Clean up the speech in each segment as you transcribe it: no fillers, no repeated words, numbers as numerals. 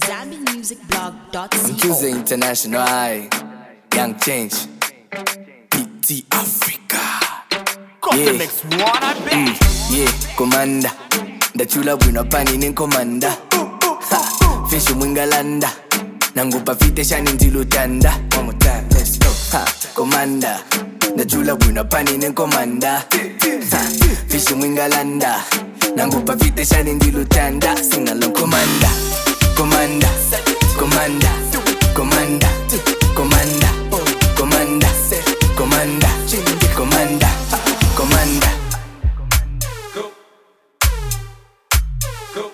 ZambianMusicBlog.co. Mchuze International, Young Change, PT Africa. Coffee mix one, I bet. Yeah, Commander. Ndachula bwino pani nen Commander. Fish mwingalanda. Nangupa fite shani ndilutanda. One more time, let's go. Commander. Ndachula bwino pani nen Commander. Fish mwingalanda. Nangupa fite shani ndilutanda. Sing along, Commander. Commander. Commander. Commander. Commander. Commander. Commander. Commander. Commander. Go. Go.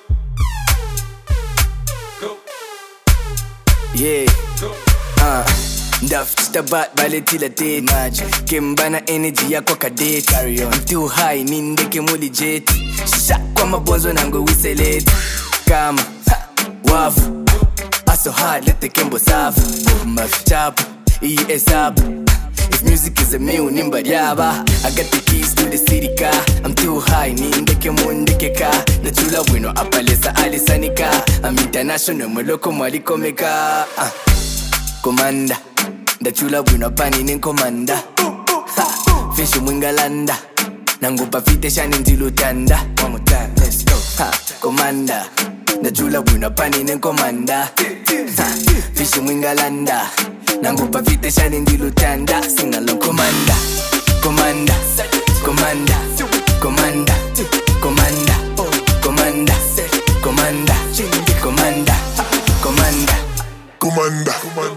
Go. Yeah. Go. Duff stabat baletila tate Magic Kembana energy yako kadate Carry on I'm too high nindeke muli jet Shak kwa mabonzo nango wiselete Kama wafu I so hard let the kembo safu Mafichapu ESAP If music is a meal nimba yaba I got the keys to the city car I'm too high nindeke mundeke ka Nachula wino apalesa alisanika I'm international mweloko mwaliko meka Commander Ndachula bwino pani nen Commander. Fish mwingalanda. Nangupa fite shani ndilutanda. One more time, let's go. Commander. Ndachula bwino pani nen Commander. Fish mwingalanda. Nangupa fite shani ndilutanda. Sing along, Commander. Commander. Commander. Commander. Commander. Commander. Commander. Commander. Commander. Commander.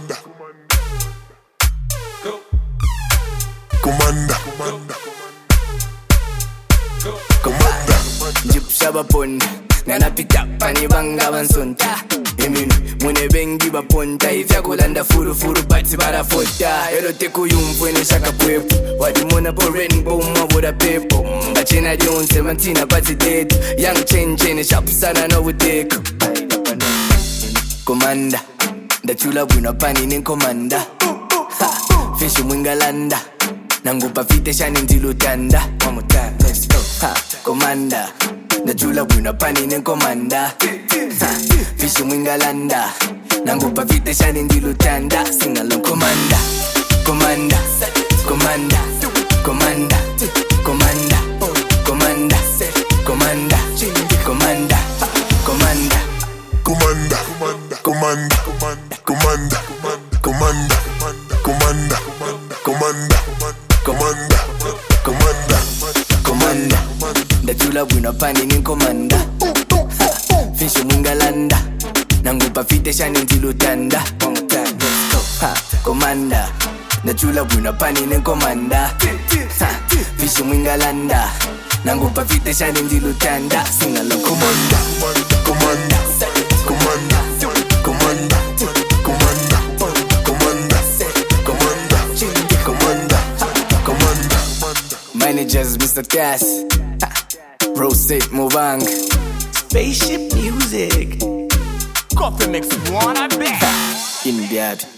Commander. Commander. Jip shabapon. Nana pita pani banga bansonta. Eminu mune bengi baponta. Ifya kulanda furu bati bara fota. Elo teku yumfwene shaka kwepu. Wadi mona po rainbow mawoda pepo. Bachena Jones 17 bati dead. Young change sharp sana no udeko. Commander. Ndachula bwino pani nen Commander. Fish mwingalanda. Nangupa fite shani ndilutanda. One more time, let's go. Commander. Ndachula bwino pani nen Commander. Fish mwingalanda. Nangupa fite shani ndilutanda. Sing along, Commander. Commander. Commander. Commander. Commander. Commander. Commander. Commander. Commander. Commander. Commander. Commander. Commander. Commander. Commander. Commander. Commander. Commander. Ndachula bwino pani nen Commander. Fish mwingalanda. Nangupa fite shani ndilutanda. One more time, let's go. Commander. Ndachula bwino pani nen Commander. Fish mwingalanda. Nangupa fite shani ndilutanda. Sing along, Commander. Commander. Commander. Commander. Commander. Commander. Commander. Commander. Commander. Managers Mr. Cass. Prostate Movang. Spaceship music. Coffee mix one, I bet. In the